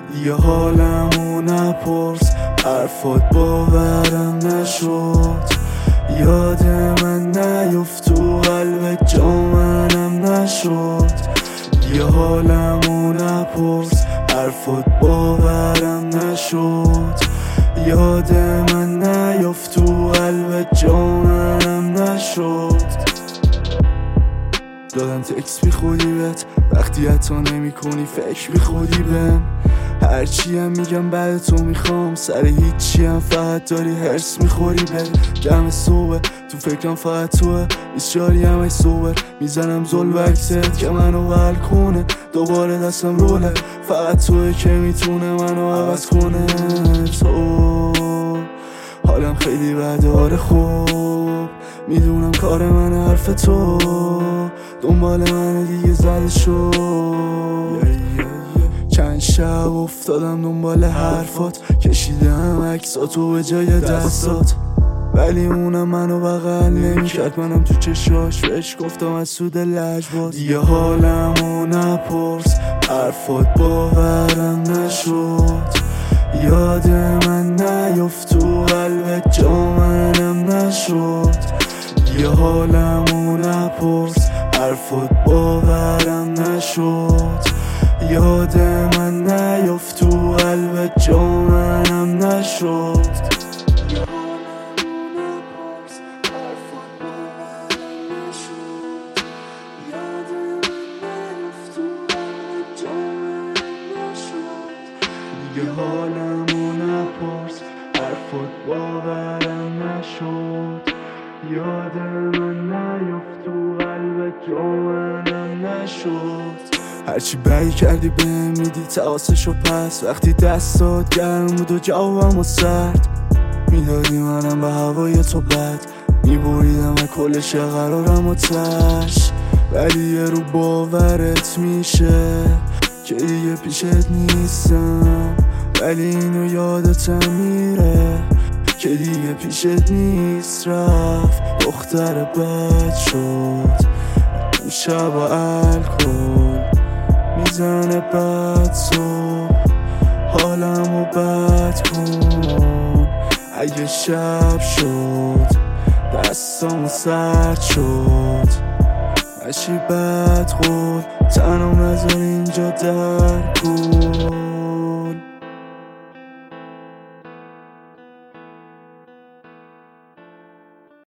دیگه حالمو نپرس، حرفات باورم نشد. یاد من نیفت، تو قلب جا منم نشد. دیگه حالمو نپرس، حرفات باورم نشد. یاد من نیفت، تو قلب جا منم نشد. دادم تکس بی خودی بهت، وقتی حتی نمی کنی فکر بی خودی بهم. هرچی هم میگم بعد تو میخوام، سر هیچی هم فقط داری هرس میخوری. جمع صبح تو فکرم فقط توه، 24 هم ای صبح میزنم زل و عکست که منو ول کنه. دوباره دستم روله، فقط توه که میتونه منو عوض کنه. تو حالم خیلی بده، خوب میدونم کار من حرف تو، دنبال من دیگه زده شد. چند شب افتادم دنبال حرفات، کشیدم عکساتو به جای دستات، ولی اونم منو بغل نمیکرد. منم تو چشاش بهش گفتم از سود لجبات. دیگه حالمو نپرس، حرفات باورم نشد. یاد من نیفت، تو قلب جا منم نشد. دیگه حالمو نپرس، حرفات باورم نشد. یاد من نیفت، تو قلب جا منم نشد. دیگه حالمو نپرس، حرفات باورم نشد. یاد من نیفت، تو قلب جا منم نشد. هرچی بایی کردی بهم میدی تقاسشو پس، وقتی دستات گرم بود و جوابم و سرد میدادی منم به هوای تو بد میبریدم کلش قرارم و تش. ولی یه رو باورت میشه که دیگه پیشت نیستم، ولی اینو یادتم میره که دیگه پیشت نیست. رفت دختر بد شد، اون شب و الکل میزنه بد صبح، حالمو بد کن. اگه شب شد دستامو سرد شد، نشی بد خود تنم نذار اینجا در کن.